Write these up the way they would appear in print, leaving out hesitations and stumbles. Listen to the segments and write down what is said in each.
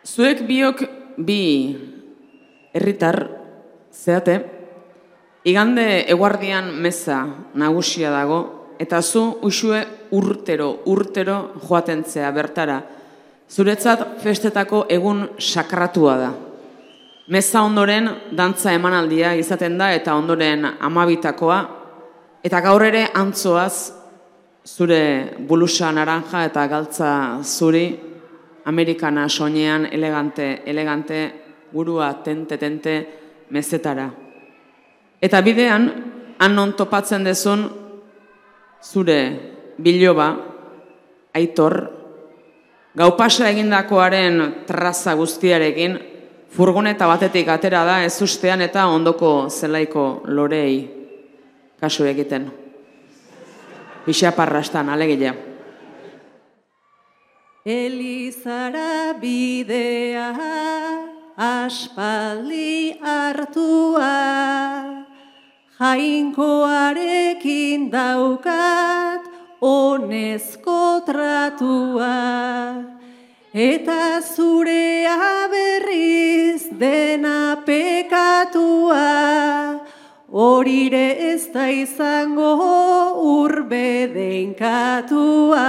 Zuek biok bi herritar zeate, igande eguardian meza nagusia dago, eta zu uxue urtero joaten zea bertara. Zuretzat festetako egun sakratua da. Meza ondoren dantza emanaldia izaten da eta ondoren 12takoa, eta gaur ere antzoaz zure bulusa naranja eta galtza zuri, amerikana soinean elegante, burua tente mezetara. Eta bidean, han non topatzen dezun zure biloba, Aitor, gaupasa egindakoaren traza guztiarekin, furgoneta batetik atera da ez ustean eta ondoko zelaiko lorei kasu egiten. Pixaparrastan, alegila. Elizara bidea aspaldi hartua, Jainkoarekin daukat honezko tratua, eta zurea berriz dena pekatua, horire ez da izango urbedenkatua.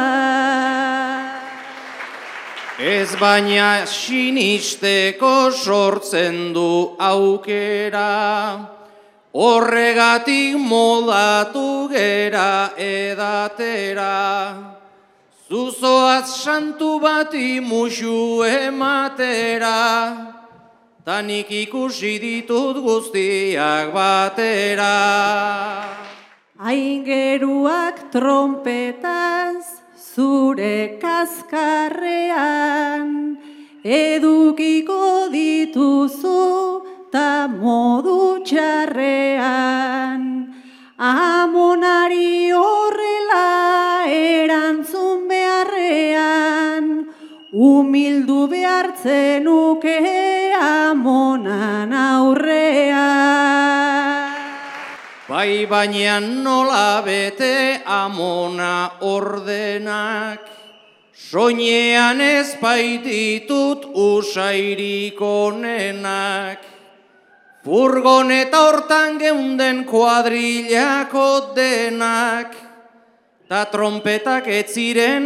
Ez baina sinisteko sortzen du aukera, horregatik moldatu gera edatera, zuzoaz santu bati musu ematera, tanik ikusi ditut guztiak batera. Aingeruak trompetaz, zure kaskarrean, edukiko dituzu ta modu txarrean. Amonari horrela erantzun beharrean, humildu behartzen uke amonan aurrean. Bai baina nola bete amona ordenak, soinean ez baititut usairik onenak, furgoneta hortan geunden kuadrillako denak, ta trompetak ez ziren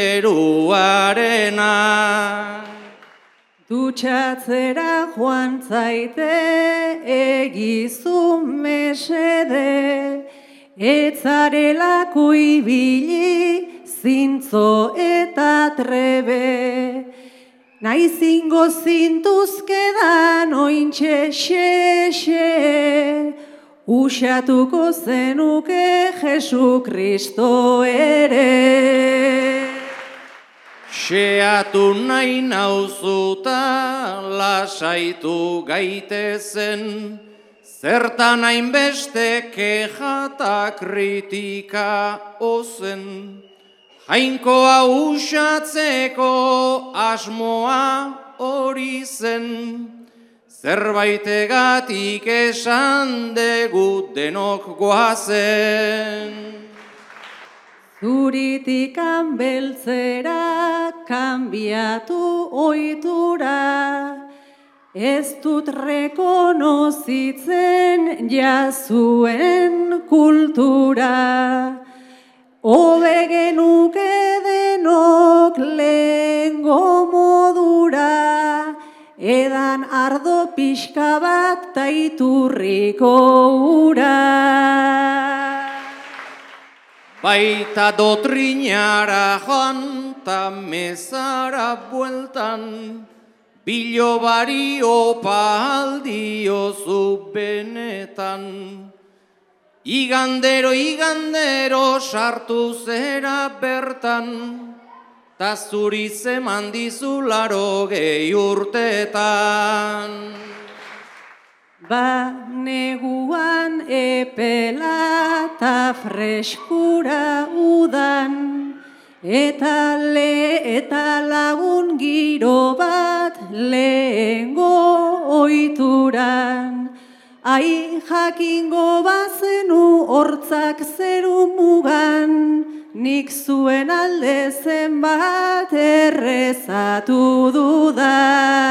aingeruarenak. Dutxatzera joan zaite egizu mesede, etzarelako ibili zintzo eta trebe. Naizingo zintuzkedan ointxe xe, usatuko zenuke Jesu Kristo ere. Xeatu nahi nauzuta lasaitu gaitezen, zertan hainbeste keja eta kritika ozen. Jainkoa usatzeko asmoa hori zen, zerbaitegatik esan dugu denok goazen. Zuritikan beltzera kanbiatu ohitura, ez dut rekonozitzen jazuen kultura. Hobe genuke denok lehengo modura, edan ardo pixka bat ta iturriko ura. Baita dotrinara joan ta mezara bueltan, bilobari opa aldiozu benetan. Igandero sartu zera bertan, ta zuri zeman dizu 80 urtetan. Ba neguan epela ta freskura udan, eta lagun giro bat lehengo ohituran. Ai jakingo bazenu hortzak zeru mugan, nik zuen alde zenbat errezatu dudan.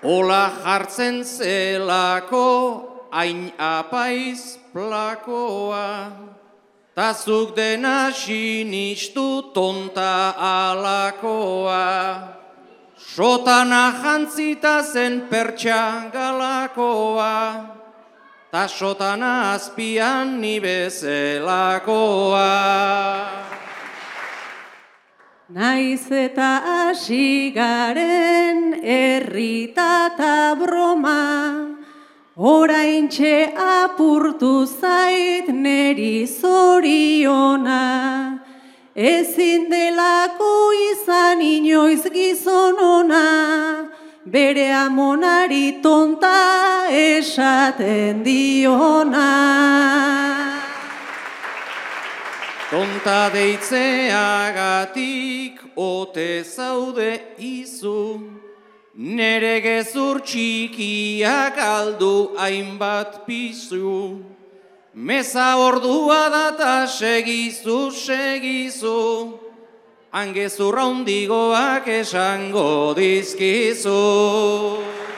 Ola jartzen zelako, hain apaiz plakoa, tazuk dena sinistu tonta alakoa. Sotana jantzita zen pertsa galakoa, ta sotana azpian ni bezelakoa. Naiz eta hasi garen errita ta broma, oraintxe apurtu zait neri zoriona. Ezin delako izan inoiz gizon ona, bere amonari tonta esaten diona. Tonta deitzeagatik ote zaude izu, nere gezur txikiak aldu hainbat pizu. Meza ordua data segizu, segizu, hangezurra hundigoak esango dizkizu.